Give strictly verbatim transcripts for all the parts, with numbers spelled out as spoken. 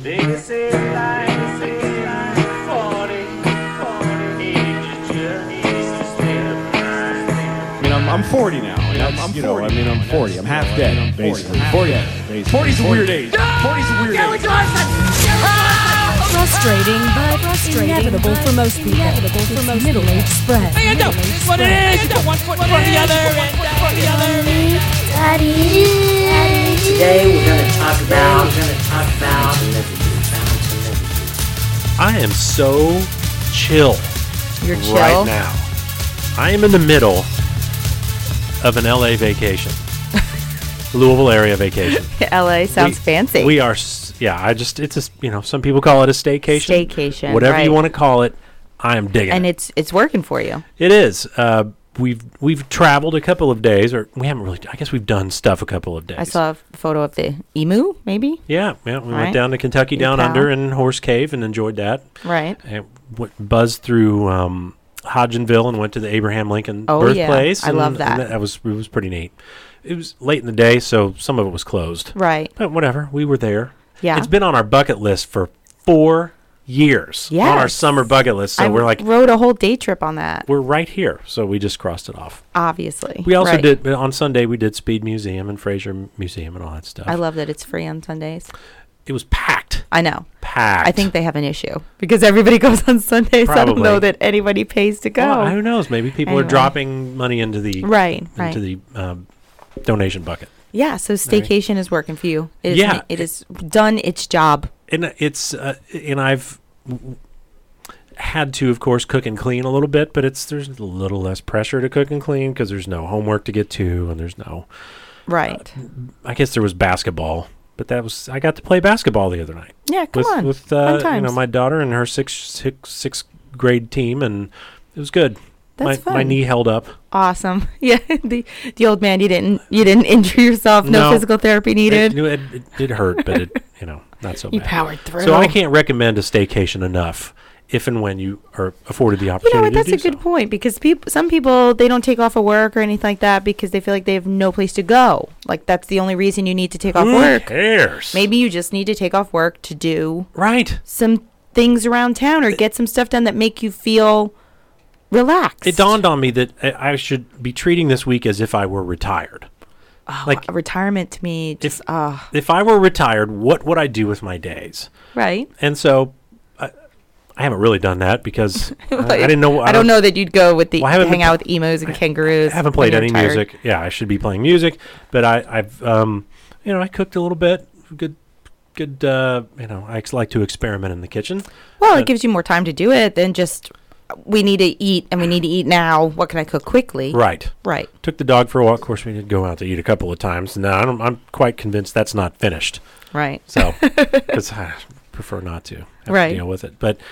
They say life, they say life, forty, forty, age is just a state of mind. I mean, I'm, I'm forty now. I mean, I'm, I'm you know, I mean, I'm forty. I'm half dead, I'm basically. forty. forty's a weird age. forty's a weird age. Frustrating, but frustrating. Inevitable for most people. Inevitable for most middle-aged spread. Hey, you what it is? You got one foot in front of the other, and one the other. Daddy. Today we're going to talk about. We're going to talk about. I am so chill. You're chill right now. I am in the middle of an L A vacation, Louisville area vacation. L A sounds we, fancy. We are, yeah. I just it's a you know some people call it a staycation. Staycation, whatever right. you want to call it. I am digging and it. it's it's working for you. It is. Uh, we've we've traveled a couple of days, or we haven't really. I guess we've done stuff a couple of days. I saw a photo of the emu, maybe. Yeah, yeah. We right. went down to Kentucky Down Cow. Under and Horse Cave and enjoyed that. Right. And w- buzzed through um, Hodgenville and went to the Abraham Lincoln oh, birthplace. Yeah. I and, love that. And that was it was pretty neat. It was late in the day, so some of it was closed. Right. But whatever, we were there. Yeah. It's been on our bucket list for four years. Yes. On our summer bucket list. So I we're like wrote a whole day trip on that. We're right here, so we just crossed it off. Obviously. We also right. did on Sunday. We did Speed Museum and Fraser Museum and all that stuff. I love that it's free on Sundays. It was packed. I know. Packed. I think they have an issue because everybody goes on Sundays. Probably. I don't know that anybody pays to go. Well, who knows? Maybe people Anyway. are dropping money into the right, into right. the um, donation bucket. Yeah, so staycation is working for you. It is Yeah. ma- it has done its job. And it's uh, and I've w- had to, of course, cook and clean a little bit, but it's there's a little less pressure to cook and clean because there's no homework to get to, and there's no. Right. Uh, I guess there was basketball, but that was I got to play basketball the other night. Yeah, come with, on. With Fun uh, you times. know my daughter and her sixth six, sixth grade team, and it was good. That's my fun. my knee held up. Awesome. Yeah, the the old man, you didn't you didn't injure yourself. No, No. physical therapy needed. It, it, it did hurt, but it you know not so You bad. powered through. So I can't recommend a staycation enough if and when you are afforded the You know opportunity what? That's to a do good so. point because people, some people, they don't take off of work or anything like that because they feel like they have no place to go. Like that's the only reason you need to take off Who work. cares? Maybe you just need to take off work to do Right. some things around town or get some stuff done that make you feel relaxed. It dawned on me that I I should be treating this week as if I were retired. Oh, like- retirement to me, just If- ah, If I were retired, what would I do with my days? right. And so I, I haven't really done that because I, I didn't know. I, don't know that you'd go with the Well, I haven't hang been out with emos and kangaroos. I haven't when played you're any retired. music. Yeah, I should be playing music, but I, I've, um, you know, I cooked a little bit. Good, good. Uh, you know, I ex- like to experiment in the kitchen. Well, Uh, it gives you more time to do it than just we need to eat and we need to eat now. What can I cook quickly? Right. Right. Took the dog for a walk. Of course, we did go out to eat a couple of times. Now I'm, I'm quite convinced that's not finished. Right. So, because I prefer not to have Right. to deal with it. But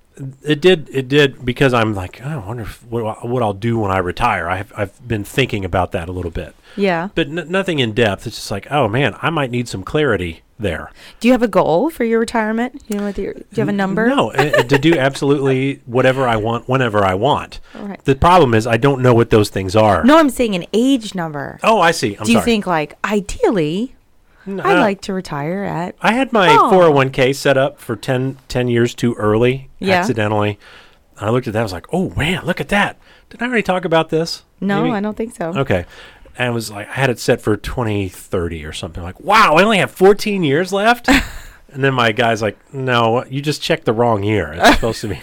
it did, it did because I'm like, oh, I wonder if, what, I- what I'll do when I retire. I've, I've been thinking about that a little bit, Yeah. but n- nothing in depth. It's just like, oh man, I might need some clarity there. Do you have a goal for your retirement? You know, what your, do you have a number? No, uh, to do absolutely whatever I want, whenever I want. All right. The problem is I don't know what those things are. No, I'm saying an age number. Oh, I see. I'm do you sorry. think like ideally N- I'd uh, like to retire at I had my Oh. four oh one k set up for ten, ten years too early, Yeah. accidentally. I looked at that. I was like, oh, man, look at that. Did I already talk about this? No, Maybe? I don't think so. Okay. And I was like, I had it set for twenty thirty or something. Like, wow, I only have fourteen years left? And then my guy's like, no, you just checked the wrong year. It's supposed to be.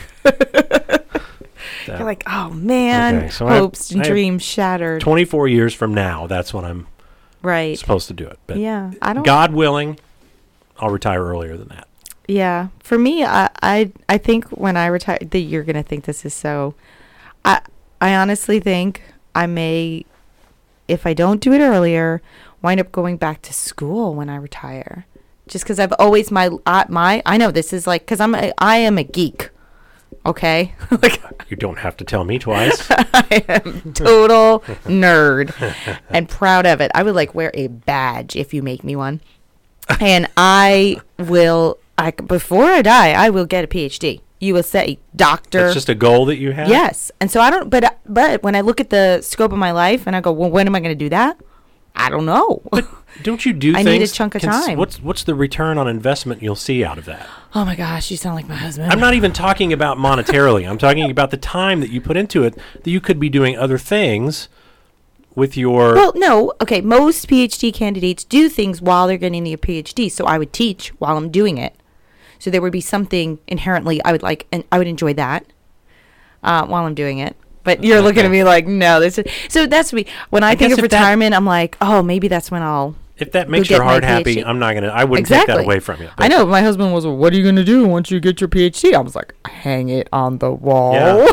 So, You're like, oh man, Okay, so I have- hopes and I have dreams shattered. twenty-four years from now, that's when I'm Right. supposed to do it. But Yeah. I don't God willing, I'll retire earlier than that. Yeah, for me, I, I I think when I retire, that you're gonna think this is so. I I honestly think I may, if I don't do it earlier, wind up going back to school when I retire, just because I've always my uh, my I know this is like because I'm a, I am a geek, okay, like You don't have to tell me twice. I am total nerd and proud of it. I would like wear a badge if you make me one, and I will. I, before I die, I will get a P H D. You will say doctor. That's just a goal that you have? Yes. And so I don't, but, but when I look at the scope of my life and I go, well, when am I going to do that? I don't know. Don't you do I things? need a chunk of cons- time. What's what's the return on investment you'll see out of that? Oh my gosh, you sound like my husband. I'm not even talking about monetarily. I'm talking about the time that you put into it, that you could be doing other things with your... Well, no. Okay, most PhD candidates do things while they're getting their PhD, so I would teach while I'm doing it. So there would be something inherently I would like, and I would enjoy that uh, while I'm doing it. But you're Okay. looking at me like, no, this is... So that's me. When I, I think guess of if that- retirement, I'm like, oh, maybe that's when I'll... If that go makes get your my heart happy, PhD. I'm not going to... I wouldn't Exactly. take that away from you. I know. My husband was, well, what are you going to do once you get your PhD? I was like, hang it on the wall. Yeah.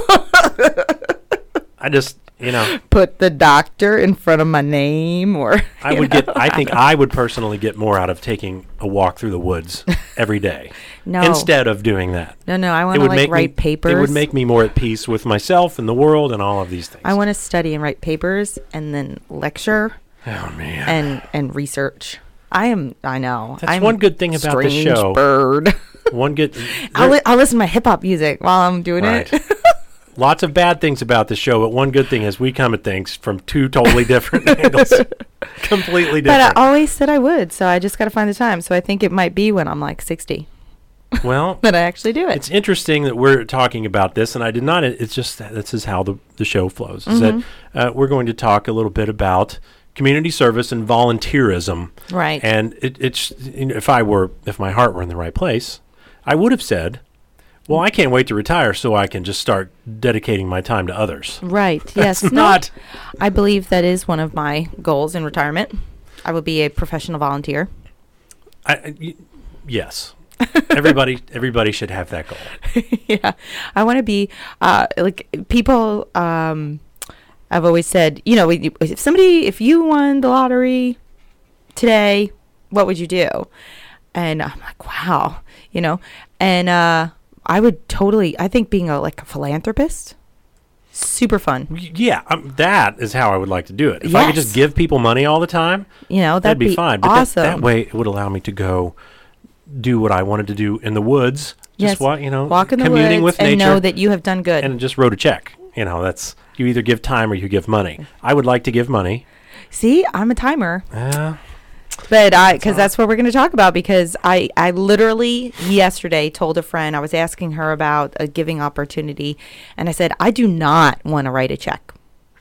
I just, you know... Put the doctor in front of my name, or... I you would know? get. I think I would personally get more out of taking a walk through the woods every day No. instead of doing that. No, no, I want It to, would like, make write me. papers. It would make me more at peace with myself and the world and all of these things. I want to study and write papers and then lecture Oh man. and and research. I am. I know. That's I'm one good thing about the strange show. Bird. One good. I'll, there- li- I'll listen to my hip hop music while I'm doing right. it. Lots of bad things about the show, but one good thing is we come at things from two totally different angles. Completely But I different. always said I would, so I just got to find the time. So I think it might be when I'm like sixty well, that I actually do it. it's interesting that we're talking about this, and I did not. It's just that this is how the, the show flows. Is Mm-hmm. that uh, we're going to talk a little bit about community service and volunteerism. Right. And it, it's you know, if I were if my heart were in the right place, I would have said, "Well, I can't wait to retire so I can just start dedicating my time to others." Right. Yes. That's No, not. I believe that is one of my goals in retirement. I will be a professional volunteer. I, I- y- yes. everybody everybody should have that goal. Yeah, I want to be uh, like people. Um, I've always said, you know, if somebody, if you won the lottery today, what would you do? And I'm like, wow, you know, and uh, I would totally. I think being a like a philanthropist, super fun. Y- Yeah, um, that is how I would like to do it. If I could just Yes. give people money all the time, You know, that'd, that'd be, fine. But that- awesome. that, way, it would allow me to go do what I wanted to do in the woods. Yes, Just what you know, walk in the communing woods with and nature, know that you have done good. and just wrote a check. You know, that's you either give time or you give money. I would like to give money. See, I'm a timer. Uh, But I, because that's what we're going to talk about. Because I, I literally yesterday told a friend, I was asking her about a giving opportunity, and I said, I do not want to write a check.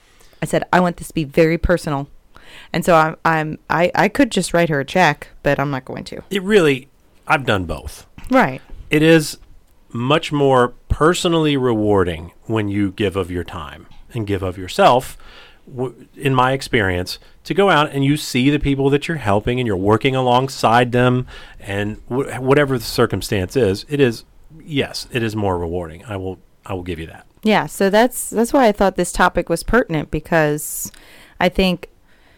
I said, I want this to be very personal, and so I'm, I'm, I, I could just write her a check, but I'm not going to. it really, I've done both. Right. It is much more personally rewarding when you give of your time and give of yourself. W- in my experience, to go out and you see the people that you're helping and you're working alongside them, and wh- whatever the circumstance is, it is yes, it is more rewarding. I will, I will give you that. Yeah. So that's that's why I thought this topic was pertinent, because I think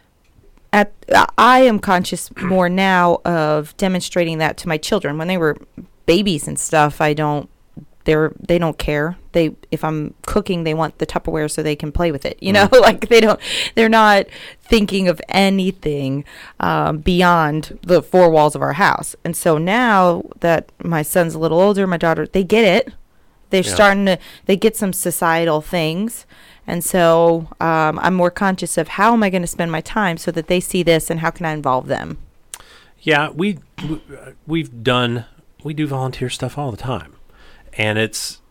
at I am conscious more now of demonstrating that to my children. When they were babies and stuff, I don't they're they don't care. They if I'm cooking, they want the Tupperware so they can play with it. You know, like they don't they're not thinking of anything um, beyond the four walls of our house. And so now that my son's a little older, my daughter, they get it. They're Yeah. starting to they get some societal things. And so um, I'm more conscious of how am I going to spend my time so that they see this, and how can I involve them? Yeah, we, we uh, we've done we do volunteer stuff all the time, and it's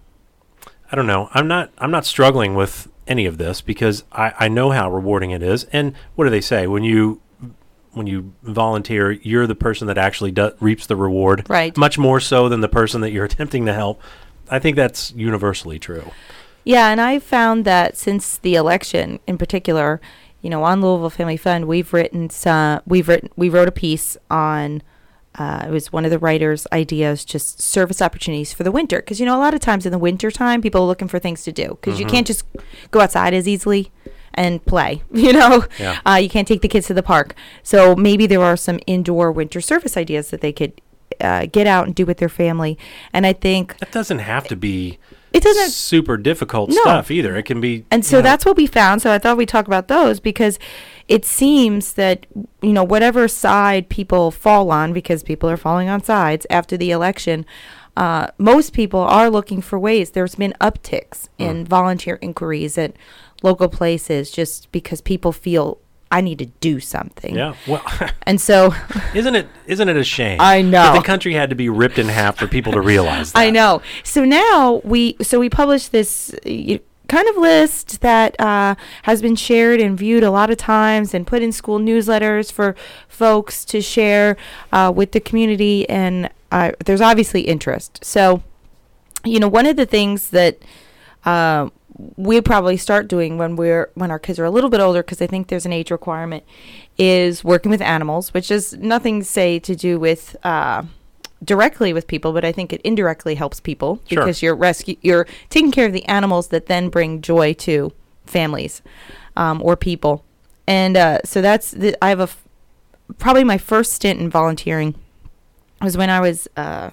I don't know. I'm not I'm not struggling with any of this because I, I know how rewarding it is. And what do they say when you when you volunteer? You're the person that actually do, reaps the reward, Right. Much more so than the person that you're attempting to help. I think that's universally true. Yeah, and I found that since the election, in particular, you know, on Louisville Family Fund, we've written some. We've written. We wrote a piece on. Uh, it was one of the writers' ideas, just service opportunities for the winter, because you know a lot of times in the winter time, people are looking for things to do because you can't just go outside as easily and play. You know, Yeah. uh, you can't take the kids to the park. So maybe there are some indoor winter service ideas that they could uh, get out and do with their family. And I think That doesn't have to be it doesn't. super difficult No. stuff either. It can be, And so you know, that's what we found. So I thought we'd talk about those because it seems that, you know, whatever side people fall on, because people are falling on sides after the election, uh, most people are looking for ways. There's been upticks in volunteer inquiries at local places just because people feel I need to do something. Yeah. Well, And so isn't it isn't it a shame? I know. that the country had to be ripped in half for people to realize that. I know. So now we so we published this uh, kind of list that uh, has been shared and viewed a lot of times and put in school newsletters for folks to share uh, with the community. And uh, there's obviously interest. So, you know, one of the things that uh, we'd probably start doing when we're when our kids are a little bit older, because I think there's an age requirement, is working with animals, which is nothing, say, to do with uh, directly with people, but I think it indirectly helps people Sure. because you're rescue you're taking care of the animals that then bring joy to families um, or people. And uh, so that's the, I have a f- probably my first stint in volunteering was when I was uh,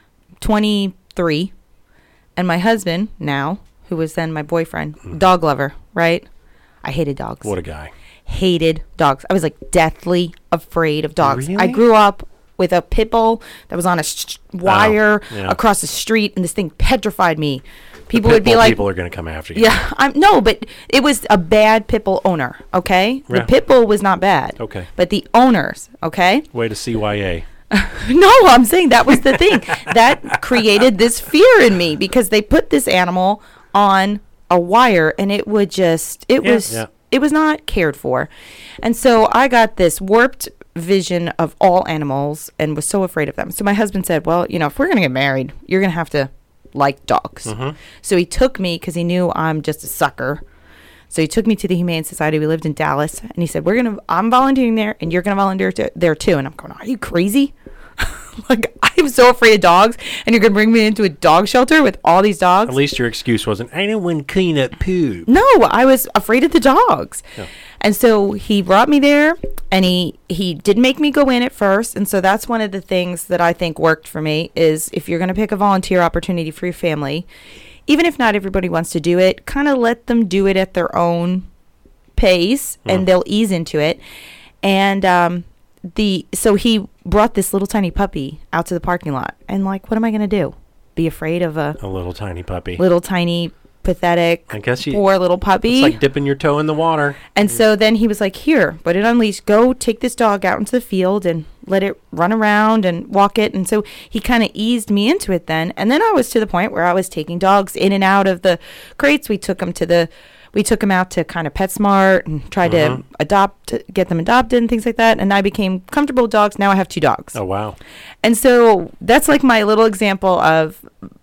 twenty-three, and my husband now, who was then my boyfriend, Mm. dog lover, right? I hated dogs. What a guy. Hated dogs. I was like deathly afraid of dogs. I Really? grew up with a pit bull that was on a sh- wire yeah. across the street, and this thing petrified me. People The would pit be bull like, people are going to come after you. yeah, I'm no, but it was a bad pit bull owner, okay? The Yeah. pit bull was not bad. Okay. But the owners, okay? Way to C Y A. No, I'm saying that was the thing. That created this fear in me because they put this animal on a wire and it would just, it Yeah. was, Yeah. it was not cared for. And so I got this warped vision of all animals and was so afraid of them. So my husband said, well, you know, if we're going to get married, you're going to have to like dogs. Mhm. So he took me because he knew I'm just a sucker. So he took me to the Humane Society. We lived in Dallas, and he said, "We're gonna. I'm volunteering there, and you're gonna volunteer t- there too." And I'm going, "Are you crazy? Like, I'm so afraid of dogs, and you're gonna bring me into a dog shelter with all these dogs?" At least your excuse wasn't, I don't want to clean up poo. No, I was afraid of the dogs. Yeah. And so he brought me there, and he he did make me go in at first. And so that's one of the things that I think worked for me is if you're going to pick a volunteer opportunity for your family, even if not everybody wants to do it, kind of let them do it at their own pace, Mm. and they'll ease into it. And um, the so he brought this little tiny puppy out to the parking lot, and like, what am I going to do? Be afraid of a A little tiny puppy. little tiny pathetic I guess you. poor little puppy? It's like dipping your toe in the water. And so then he was like, here, put it on leash. Go take this dog out into the field and let it run around and walk it. And so he kind of eased me into it then. And then I was to the point where I was taking dogs in and out of the crates. We took them to the, we took them out to kind of PetSmart and tried Mhm. to adopt, get them adopted and things like that. And I became comfortable with dogs. Now I have two dogs. Oh, wow. And so that's like my little example of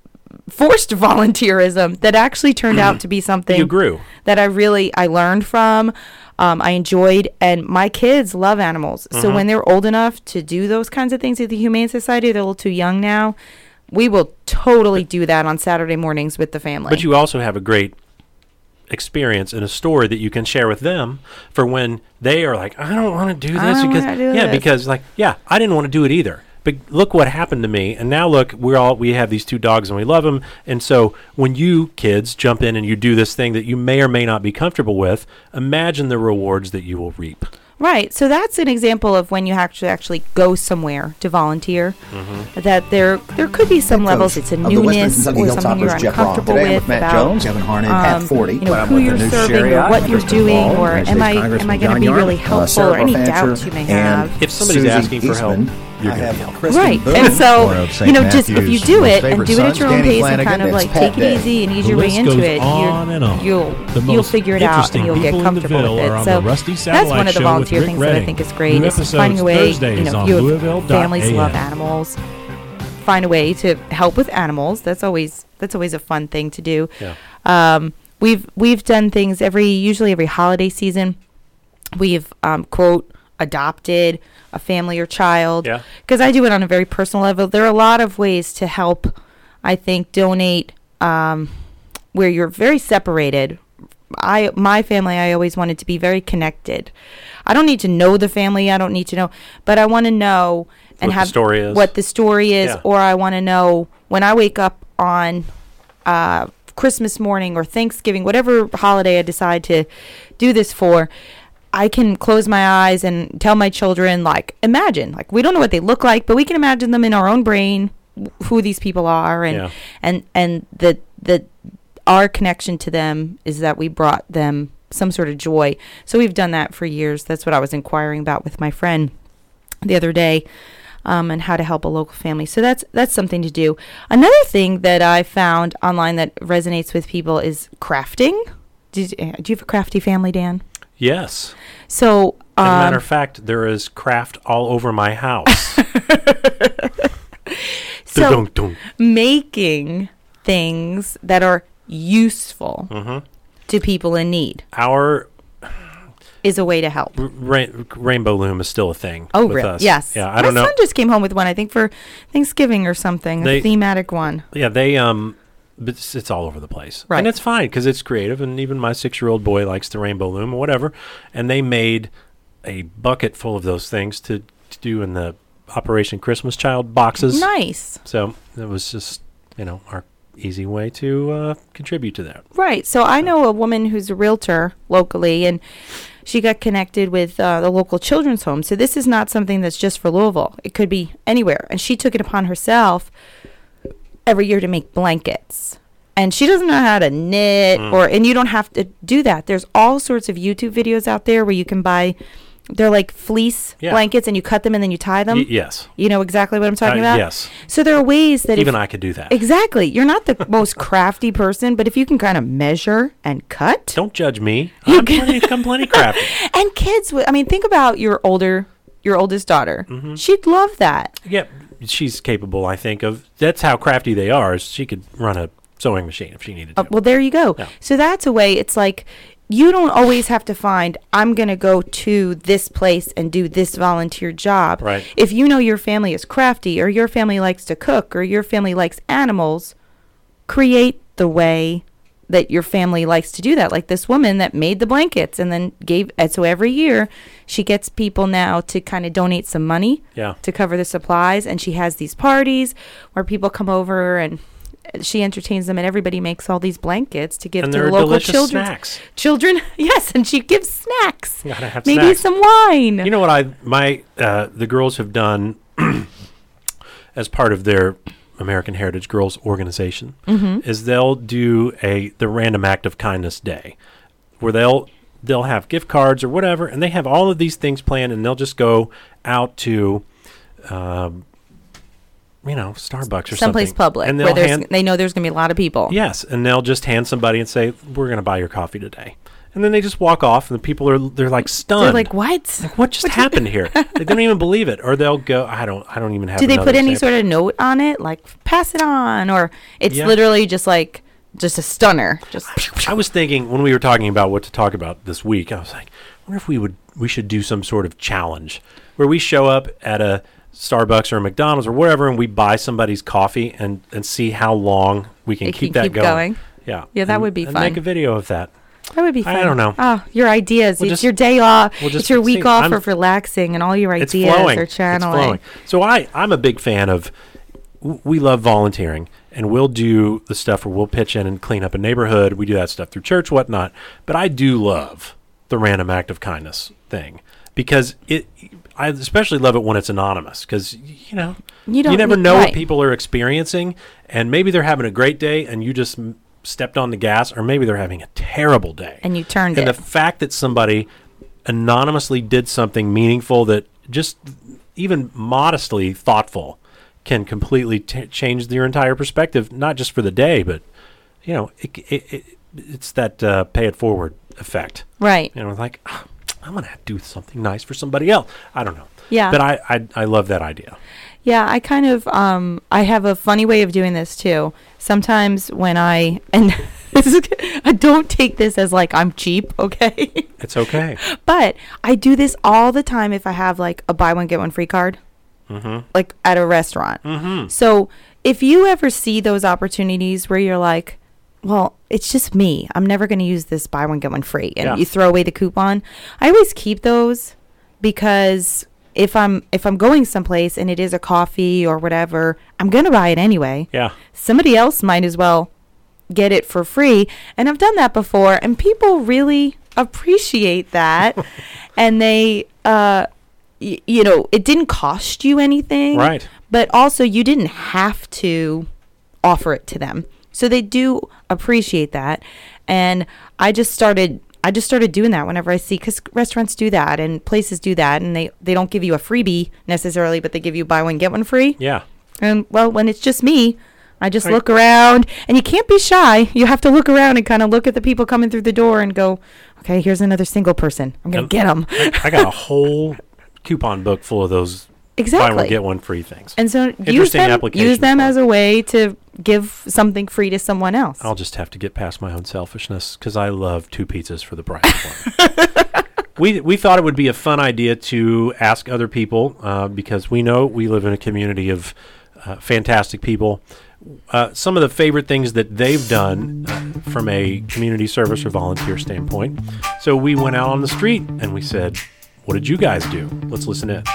forced volunteerism that actually turned out to be something You grew. that I really I learned from. Um, I enjoyed, and my kids love animals. So Mhm. when they're old enough to do those kinds of things at the Humane Society, they're a little too young now. We will totally do that on Saturday mornings with the family. But you also have a great experience and a story that you can share with them for when they are like, I don't want to do I this don't because wanna do yeah, this. because like yeah, I didn't want to do it either. But look what happened to me, and now look, we're all we have these two dogs and we love them. And so when you kids jump in and you do this thing that you may or may not be comfortable with, imagine the rewards that you will reap. Right. So that's an example of when you actually actually go somewhere to volunteer. That there there could be some levels. It's a of the Western newness Kentucky or something you're Hilltoppers, Jeff Long. uncomfortable Today I'm with with Matt about Jones, Kevin Harnett um, at forty. you know, I'm who with the you're new serving or Shariat, what you're Kristen doing, Ball, or United am States I am Congressman I going to John be Yarm, really uh, helpful Sarah or any Fancher, doubts you may and have. If somebody's Susie asking for help, Eastman. you're I gonna have help. Kristen Right. Boone, And owner so, of Saint you know, just if you Matthew's, do my it and favorite do it at sons, your own Danny pace and Flanagan, kind of it's like Pat take it Day. easy and ease The your way list into goes it, on and on. you're, The you'll you'll most figure it out interesting and you'll get people in the comfortable Ville with are it. on So the Rusty that's Satellite one of the Show volunteer with things Rick that I Redding. think is great. New Is just finding a episodes way, you Thursdays know, on you have Louisville dot families who love A M. animals. Find a way to help with animals. That's always that's always a fun thing to do. Yeah. Um, we've we've done things every usually every holiday season. We've um, quote adopted a family or child. Yeah. Because I do it on a very personal level. There are a lot of ways to help. I think donate um, where you're very separated. I my family I always wanted to be very connected. I don't need to know the family. I don't need to know, but I want to know and What the have story is. what the story is, Yeah. or I want to know when I wake up on uh, Christmas morning or Thanksgiving, whatever holiday I decide to do this for. I can close my eyes and tell my children, like, imagine, like, we don't know what they look like, but we can imagine them in our own brain, wh- who these people are, and Yeah. and and the the our connection to them is that we brought them some sort of joy. So we've done that for years. That's what I was inquiring about with my friend the other day, um, and how to help a local family. So that's that's something to do. Another thing that I found online that resonates with people is crafting. Did, uh, do you have a crafty family, Dan? Yes. So, um, As a matter of fact, there is craft all over my house. so Dun-dun-dun. making things that are useful Mhm. to people in need Our is a way to help. ra- rainbow loom is still a thing. Oh, with really? us. Yes. Yeah, I My don't know. son just came home with one, I think, for Thanksgiving or something, They- a thematic one. Yeah, they um, but it's, it's all over the place, Right. and it's fine because it's creative, and even my six-year-old boy likes the rainbow loom or whatever. And they made a bucket full of those things to, to do in the Operation Christmas Child boxes. Nice. So it was just, you know, our easy way to uh, contribute to that. Right. So I know a woman who's a realtor locally, and she got connected with uh, the local children's home. So this is not something that's just for Louisville. It could be anywhere. And she took it upon herself every year to make blankets. And she doesn't know how to knit, Mm. or and you don't have to do that. There's all sorts of YouTube videos out there where you can buy, they're like fleece Yeah. blankets, and you cut them and then you tie them. Y- yes. You know exactly what I'm talking Uh, about? yes. So there are ways that Even if, I could do that. exactly, you're not the most crafty person, but if you can kind of measure and cut. Don't judge me. I'm plenty, I'm plenty crafty. And kids, wi- I mean, think about your older, your oldest daughter. Mm-hmm. She'd love that. Yeah, she's capable, I think, of. That's how crafty they are. Is she could run a sewing machine if she needed to. Uh, well, there you go. Yeah. So that's a way. It's like you don't always have to find, I'm going to go to this place and do this volunteer job. Right. If you know your family is crafty, or your family likes to cook, or your family likes animals, create the way that your family likes to do that. Like this woman that made the blankets and then gave, and so every year she gets people now to kind of donate some money Yeah. to cover the supplies. And she has these parties where people come over and she entertains them, and everybody makes all these blankets to give And to there the are local delicious children. snacks. Children, yes, and she gives snacks. Gotta have Maybe snacks. some wine. You know what I my uh, the girls have done as part of their American Heritage Girls organization Mm-hmm. is they'll do a the Random Act of Kindness Day, where they'll they'll have gift cards or whatever, and they have all of these things planned, and they'll just go out to, um, you know, Starbucks or Someplace something, public and where they'll there's, hand they know there's going to be a lot of people. yes, and they'll just hand somebody and say, "We're going to buy your coffee today," and then they just walk off, and the people are they're like stunned. They're like, what? Like, what just happened here? They don't even believe it, or they'll go. I don't. I don't even have. Do they another put any example. sort of note on it, like pass it on, or it's Yeah. literally just like just a stunner? Just I was thinking when we were talking about what to talk about this week. I was like, I wonder if we would we should do some sort of challenge where we show up at a Starbucks or a McDonald's or whatever, and we buy somebody's coffee and and see how long we can It keep can that keep going. going. Yeah, Yeah, that And- would be and fun. Make a video of that. that would be fun. I don't know. Oh, your ideas. We'll it's just- your day off. we'll just it's your week see. off I'm- of relaxing, and all your It's ideas flowing. are It's channeling. flowing. So I I'm a big fan of. w- We love volunteering, and we'll do the stuff where we'll pitch in and clean up a neighborhood. We do that stuff through church, whatnot. But I do love the Random Act of Kindness thing because it. I especially love it when it's anonymous because you know You don't never need- know right. what people are experiencing, and maybe they're having a great day, and you just m- stepped on the gas, or maybe they're having a terrible day, And you turned and it. the fact that somebody anonymously did something meaningful that just even modestly thoughtful can completely t- change your entire perspective, not just for the day, but you know, it, it, it, it's that uh, pay it forward effect. Right. You know, like "Ah, I'm gonna do something nice for somebody else. I don't know. Yeah. But I, I, I love that idea. Yeah, I kind of um I have a funny way of doing this too. Sometimes when I and this is, I don't take this as like I'm cheap, okay? It's okay. But I do this all the time if I have like a buy one get one free card, Mm-hmm. like at a restaurant. Mm-hmm. So if you ever see those opportunities where you're like, well, it's just me, I'm never going to use this buy one get one free, and Yeah. you throw away the coupon, I always keep those because if I'm if I'm going someplace and it is a coffee or whatever, I'm going to buy it anyway. Yeah. Somebody else might as well get it for free. And I've done that before, and people really appreciate that. And they, uh, y- you know, it didn't cost you anything. Right. But also, you didn't have to offer it to them. So they do appreciate that. And I just started I just started doing that whenever I see, because restaurants do that and places do that, and they, they don't give you a freebie necessarily, but they give you buy one, get one free. Yeah. And, well, when it's just me, I just Right. look around, and you can't be shy. You have to look around and kind of look at the people coming through the door and go, okay, here's another single person. I'm going And to get them. I, I got a whole coupon book full of those Exactly. buy one, get one free things. And so use Interesting them, application use them for it. as a way to give something free to someone else. I'll just have to get past my own selfishness because I love two pizzas for the price of one. we we thought it would be a fun idea to ask other people uh, because we know we live in a community of uh, fantastic people. Uh, some of the favorite things that they've done uh, from a community service or volunteer standpoint. So we went out on the street and we said, what did you guys do? Let's listen in.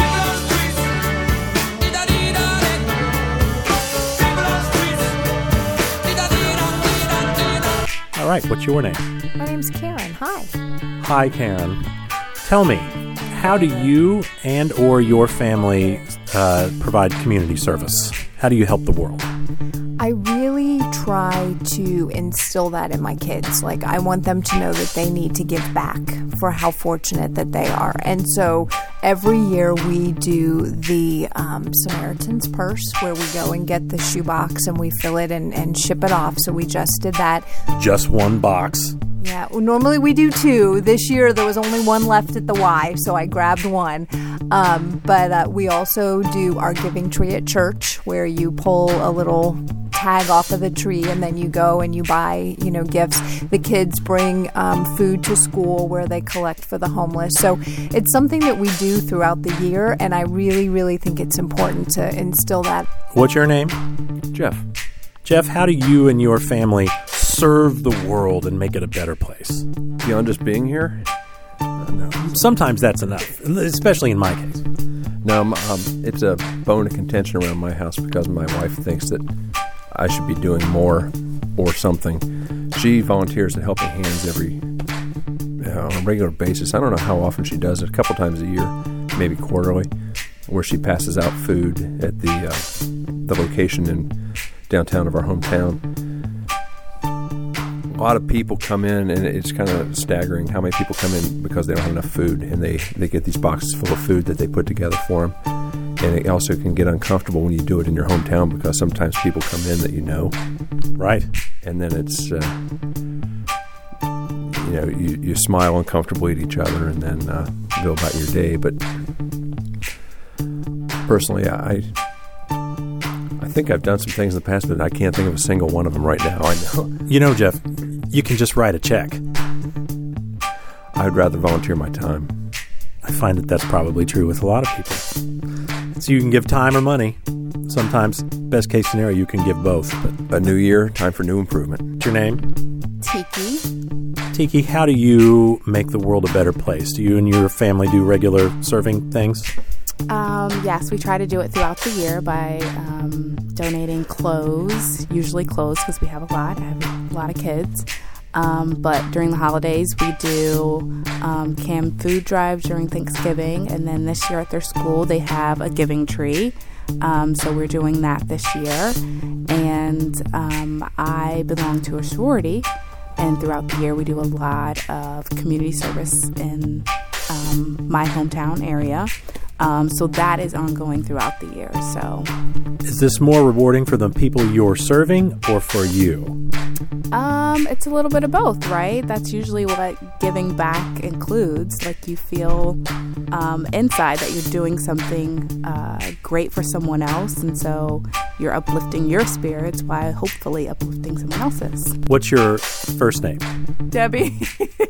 All right, what's your name? My name's Karen. Hi. Hi, Karen. Tell me, how do you and or your family uh, provide community service? How do you help the world? I really try to instill that in my kids. Like, I want them to know that they need to give back for how fortunate that they are. And so every year we do the um, Samaritan's Purse, where we go and get the shoebox and we fill it and, and ship it off. So we just did that. Just one box. Yeah, well, normally we do two. This year there was only one left at the Y, so I grabbed one. Um, but uh, we also do our giving tree at church, where you pull a little tag off of the tree and then you go and you buy, you know, gifts. The kids bring um, food to school where they collect for the homeless. So it's something that we do throughout the year, and I really, really think it's important to instill that. What's your name? Jeff. Jeff, how do you and your family serve the world and make it a better place? Beyond just being here? Sometimes that's enough, especially in my case. No, um, it's a bone of contention around my house because my wife thinks that I should be doing more or something. She volunteers at Helping Hands every uh, on a regular basis. I don't know how often she does it, a couple times a year, maybe quarterly, where she passes out food at the uh, the location in downtown of our hometown. A lot of people come in, and it's kind of staggering how many people come in because they don't have enough food, and they, they get these boxes full of food that they put together for them. And it also can get uncomfortable when you do it in your hometown because sometimes people come in that you know. Right. And then it's, uh, you know, you, you smile uncomfortably at each other and then uh, go about your day. But personally, I I think I've done some things in the past, but I can't think of a single one of them right now. I know. You know, Jeff, you can just write a check. I'd rather volunteer my time. I find that that's probably true with a lot of people. So you can give time or money. Sometimes, best case scenario, you can give both. But A new year, time for new improvement. what's your name? Tiki. Tiki, how do you make the world a better place? Do you and your family do regular serving things? Um, yes, we try to do it throughout the year by um, donating clothes, usually clothes because we have a lot. I have a lot of kids. Um, but during the holidays, we do um, canned food drives during Thanksgiving. And then this year at their school, they have a giving tree. Um, so we're doing that this year. And um, I belong to a sorority. And throughout the year, we do a lot of community service in um, my hometown area. Um, so that is ongoing throughout the year. So, Is this more rewarding for the people you're serving or for you? um, it's a little bit of both, right? That's usually what giving back includes. Like, you feel um, inside that you're doing something uh, great for someone else, and so you're uplifting your spirits while hopefully uplifting someone else's. What's your first name? Debbie.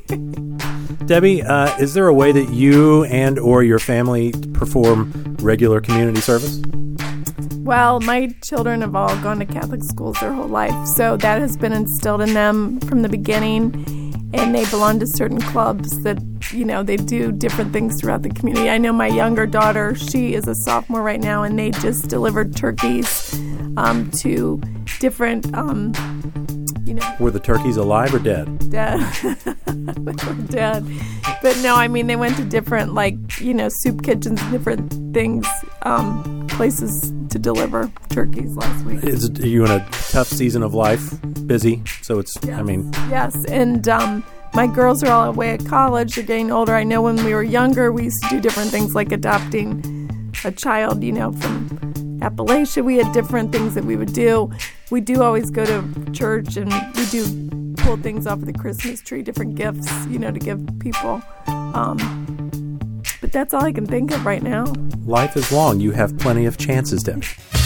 Debbie, uh, is there a way that you and or your family perform regular community service? Well, my children have all gone to Catholic schools their whole life, so that has been instilled in them from the beginning, and they belong to certain clubs that, you know, they do different things throughout the community. I know my younger daughter, she is a sophomore right now, and they just delivered turkeys um, to different, um, you know, Were the turkeys alive or dead? dead. They were dead. But no, I mean, they went to different, like, you know, soup kitchens, different things, um, places to deliver turkeys last week. Is it, are you in a tough season of life? Busy? So it's, I mean, Yes, and um, my girls are all away at college. They're getting older. I know when we were younger, we used to do different things like adopting a child, you know, from Appalachia. We had different things that we would do. We do always go to church, and we do pull things off of the Christmas tree, different gifts, you know, to give people. Um, but that's all I can think of right now. Life is long. You have plenty of chances, Debbie.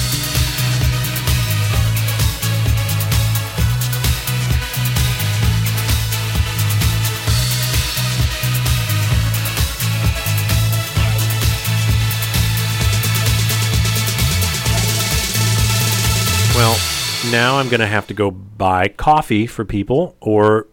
Well, now I'm going to have to go buy coffee for people, or,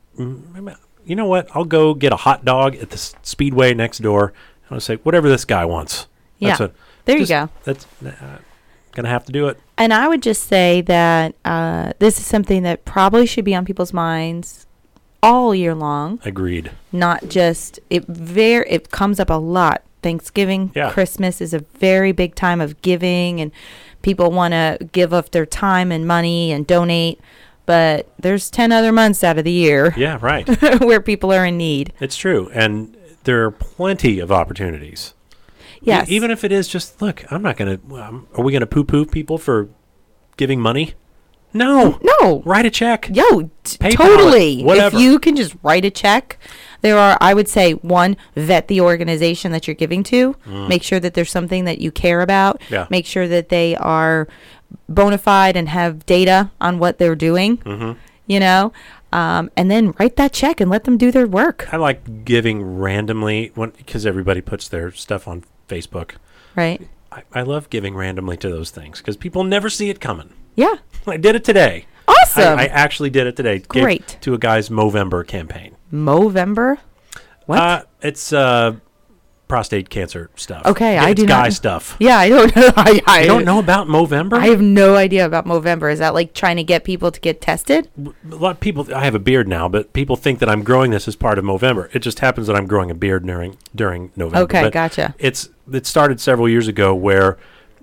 mm, you know what? I'll go get a hot dog at the s- Speedway next door. I'll say, whatever this guy wants. That's Yeah, what- there you just- go. That's uh, going to have to do it. And I would just say that uh, this is something that probably should be on people's minds all year long. Agreed. Not just it. Very it comes up a lot. Thanksgiving, Yeah. Christmas is a very big time of giving, and people want to give up their time and money and donate. But there's ten other months out of the year Yeah, right. where people are in need. It's true. And there are plenty of opportunities. Yes. E- even if it is just, look, I'm not going to, um, are we going to poo-poo people for giving money? No. No. Write a check. Yo, t- PayPal it, totally. whatever. If you can just write a check, there are, I would say, one, vet the organization that you're giving to. Mm. Make sure that there's something that you care about. Yeah. Make sure that they are bona fide and have data on what they're doing, Mhm. you know, um, and then write that check and let them do their work. I like giving randomly because everybody puts their stuff on Facebook. Right. I, I love giving randomly to those things because people never see it coming. Yeah. I did it today. Awesome. I, I actually did it today. Gave Great. to a guy's Movember campaign. Movember? What? Uh, it's uh, prostate cancer stuff. Okay, Yeah, I it's do guy not. stuff. Yeah, I don't know. I, I You don't know about Movember? I have no idea about Movember. Is that like trying to get people to get tested? A lot of people. I have a beard now, but people think that I'm growing this as part of Movember. It just happens that I'm growing a beard during during November. Okay, But gotcha. It's it started several years ago, where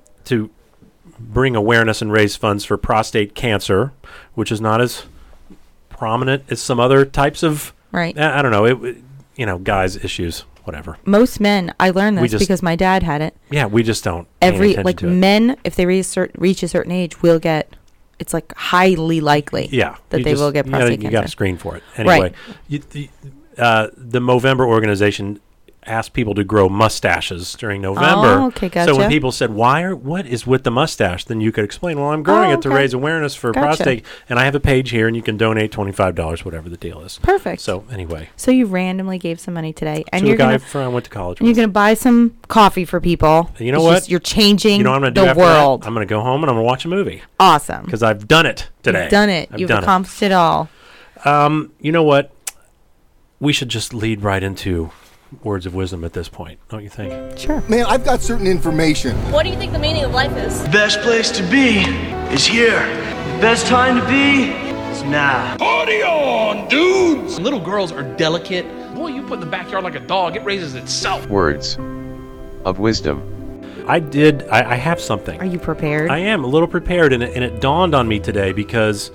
to bring awareness and raise funds for prostate cancer, which is not as prominent as some other types of. Right. I I don't know. It, it- you know, guys' issues, whatever. Most men, I learned We this just- because my dad had it. Yeah, we just don't. pay any Every attention like to it. men, if they reach, cer- reach a certain age, will get. It's like highly likely. Yeah, that you they just- will get you gotta- prostate You got cancer. to screen for it anyway. Right. You, the, uh, the Movember organization asked people to grow mustaches during November. Oh, okay, So when gotcha. people said, "Why are what is with the mustache?" then you could explain, "Well, I'm growing Oh, it to okay. raise awareness for Gotcha. prostate, and I have a page here, and you can donate twenty five dollars, whatever the deal is." Perfect. So anyway, So you randomly gave some money today, and to you're a guy gonna friend I went to college and with. you're gonna buy some coffee for people. And you know It's what? just- you're changing You know what I'm going to the do after world. that? I'm going to go home and I'm going to watch a movie Awesome. because I've done it today. You've done it. I've You've done it. accomplished it all. Um, you know what? We should just lead right into words of wisdom at this point, don't you think? Sure. Man, I've got certain information. What do you think the meaning of life is? Best place to be is here. The best time to be is now. Party on, dudes! Little girls are delicate. Boy, you put in the backyard like a dog, it raises itself. Words of wisdom. I did. I, I have something. Are you prepared? I am a little prepared, and it, and it dawned on me today because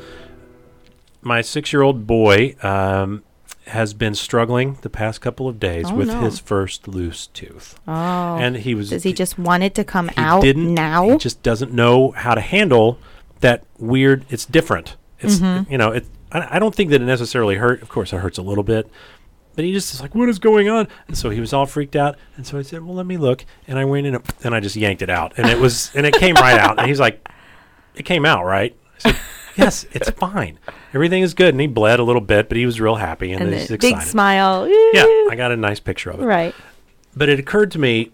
my six-year-old boy um, has been struggling the past couple of days Oh, with no. his first loose tooth. Oh. And he was. Does he just want it to come he out didn't, now? He just doesn't know how to handle that weird. It's different. It's Mhm. you know. It. I, I don't think that it necessarily hurt. Of course, it hurts a little bit. But he just is like, what is going on? And so he was all freaked out. And so I said, well, let me look. And I went in and, and I just yanked it out. And it was, and it came right out. And he's like, it came out, right? I said, yes, it's fine. Everything is good. And he bled a little bit, but he was real happy. And, and he's the excited. big smile. Yeah, I got a nice picture of it. Right. But it occurred to me,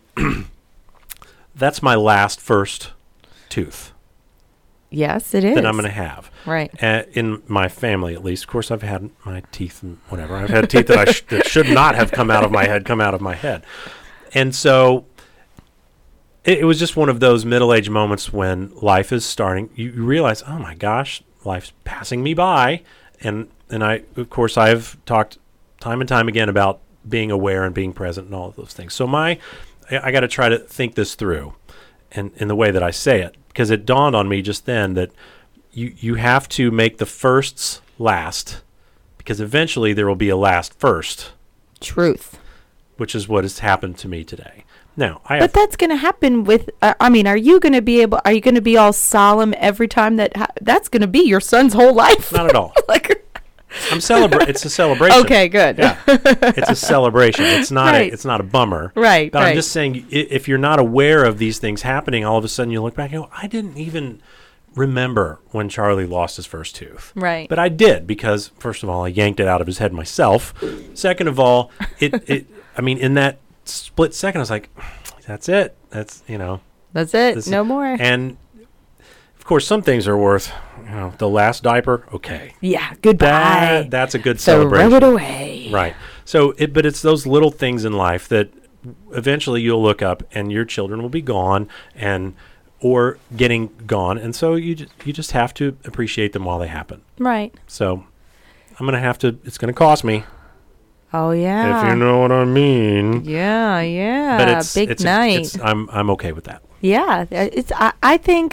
that's my last first tooth Yes, it is. that I'm going to have. Right. Uh, in my family, at least. Of course, I've had my teeth and whatever. I've had teeth that I sh- that should not have come out of my head come out of my head. And so it, it was just one of those middle-aged moments when life is starting. You, you realize, oh my gosh, life's passing me by. And, and I, of course, I've talked time and time again about being aware and being present and all of those things. So my, I, I got to try to think this through and in the way that I say it, because it dawned on me just then that you, you have to make the firsts last, because eventually there will be a last first. Truth. Which is what has happened to me today. Now, I But have, that's going to happen with, uh, I mean, are you going to be able, are you going to be all solemn every time that, ha- that's going to be your son's whole life? not at all. like, I'm celebrating. It's a celebration. Okay, good. Yeah, it's a celebration. It's not. Right. A, it's not a bummer. Right. But right. I'm just saying, i- if you're not aware of these things happening, all of a sudden you look back and go, "I didn't even remember when Charlie lost his first tooth." Right. But I did because, first of all, I yanked it out of his head myself. Second of all, it. it I mean, in that split second, I was like, "That's it. That's you know." That's it. This- No more. And of course, some things are worth, you know, the last diaper. Okay. Yeah. Goodbye. That, that's a good Throw celebration. it away. Right. So, it, but it's those little things in life that eventually you'll look up and your children will be gone and or getting gone, and so you just, you just have to appreciate them while they happen. Right. So, I'm gonna have to. It's gonna cost me. Oh yeah. If you know what I mean. Yeah. Yeah. But it's Big it's, night. It's, I'm I'm okay with that. Yeah, uh, it's. I, I think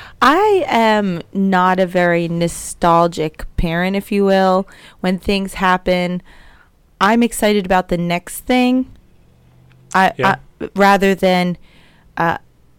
I am not a very nostalgic parent, if you will. When things happen, I'm excited about the next thing. I, Yeah. I rather than, uh,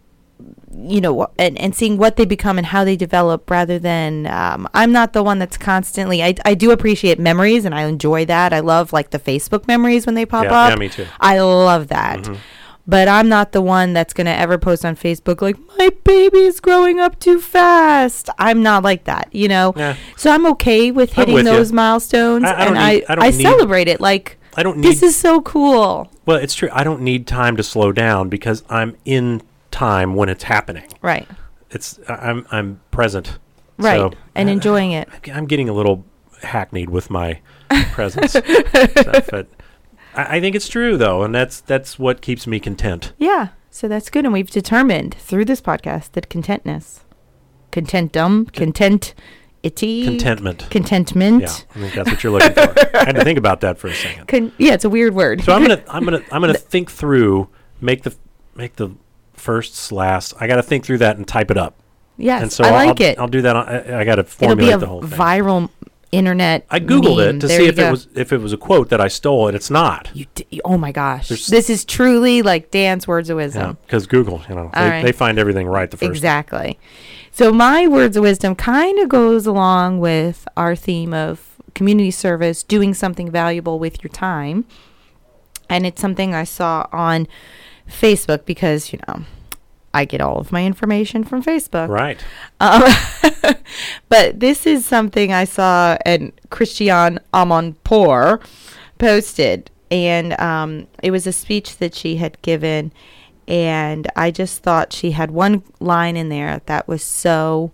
you know, and, and seeing what they become and how they develop. Rather than, um, I'm not the one that's constantly. I I do appreciate memories and I enjoy that. I love like the Facebook memories when they pop Yeah, up. yeah, me too. I love that. Mhm. But I'm not the one that's going to ever post on Facebook like, my baby's growing up too fast. I'm not like that, you know? Yeah. So I'm okay with I'm hitting with you. those milestones. I- I and don't I, need- I don't I need- celebrate it like, I don't this need- is so cool. Well, it's true. I don't need time to slow down because I'm in time when it's happening. Right. It's I- I'm I'm present. Right. So, and uh, enjoying it. I'm getting a little hackneyed with my presence stuff, but I, I think it's true though, and that's that's what keeps me content. Yeah. So that's good. And we've determined through this podcast that contentness, contentum, content, itty, Contentment. contentment. Yeah, I think that's what you're looking for. I had to think about that for a second. Con- yeah, it's a weird word. So I'm gonna I'm gonna I'm gonna think through, make the make the firsts last. I got to think through that and type it up. Yes, and so I I'll, like it. I'll do that. On, I, I got to It'll formulate be a the whole thing. viral internet. I googled meme. it to There see you if go. it was if it was a quote that I stole, and it's not. You d- oh my gosh, There's- this is truly like Dan's words of wisdom. Because Google, you know, All they, right. they find everything right the first time. Exactly. So my words of wisdom kind of goes along with our theme of community service, doing something valuable with your time, and it's something I saw on Facebook because you know I get all of my information from Facebook. Right. Um, but this is something I saw and Christiane Amanpour posted. And um, it was a speech that she had given. And I just thought she had one line in there that was so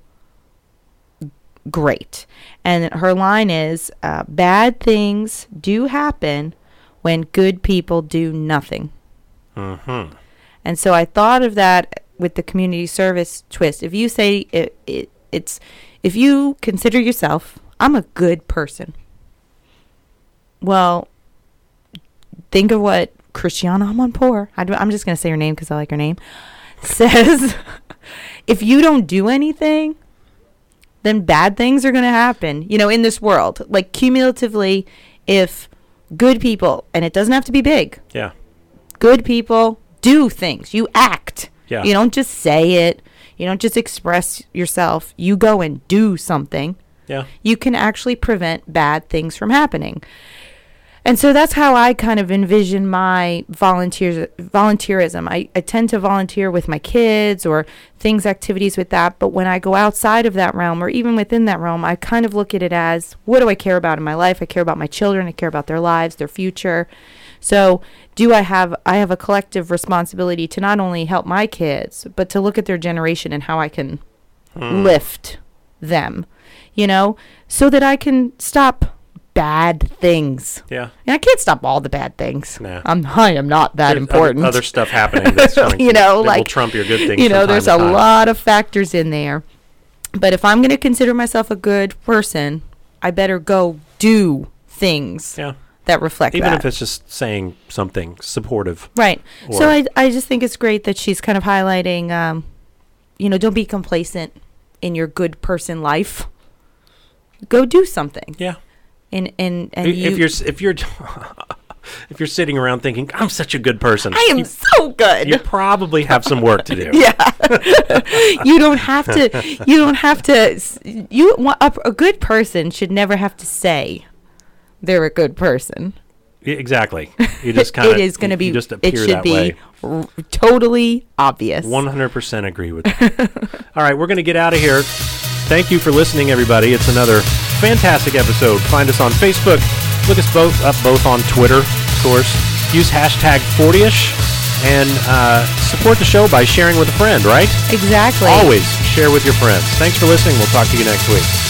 great. And her line is, uh, bad things do happen when good people do nothing. Mm-hmm. And so I thought of that with the community service twist. If you say it, it, it's, if you consider yourself, I'm a good person. Well, think of what Christiane Amanpour, I do, I'm just going to say her name because I like her name, says, if you don't do anything, then bad things are going to happen, you know, in this world. Like cumulatively, if good people, and it doesn't have to be big. Yeah. Good people do things. You act. Yeah. You don't just say it. You don't just express yourself. You go and do something. Yeah. You can actually prevent bad things from happening. And so that's how I kind of envision my volunteers, volunteerism. I, I tend to volunteer with my kids or things, activities with that. But when I go outside of that realm or even within that realm, I kind of look at it as, what do I care about in my life? I care about my children. I care about their lives, their future. So do I have, I have a collective responsibility to not only help my kids, but to look at their generation and how I can Hmm. lift them, you know, so that I can stop bad things. Yeah. And I can't stop all the bad things. Nah. I'm, I am not that There's important. Other, other stuff happening that's going you to, know, that like will trump your good things. You know, from time there's to a time. lot of factors in there. But if I'm going to consider myself a good person, I better go do things Yeah. that reflect Even that. if it's just saying something supportive. Right. Or- So I, I just think it's great that she's kind of highlighting, um, you know, don't be complacent in your good person life. Go do something. Yeah. And and, and if you, you're s- if you're if you're sitting around thinking I'm such a good person, I am you, so good. You probably have some work to do. Yeah. You don't have to. You don't have to. s- You a, a good person should never have to say they're a good person. Yeah, exactly. You just kind of it is going to be. you just It appear should that be way. r- totally obvious. one hundred percent agree with that. All right, we're going to get out of here. Thank you for listening, everybody. It's another fantastic episode. Find us on Facebook. Look us both up both on Twitter, of course. Use hashtag forty-ish and uh, support the show by sharing with a friend, right? Exactly. Always share with your friends. Thanks for listening. We'll talk to you next week.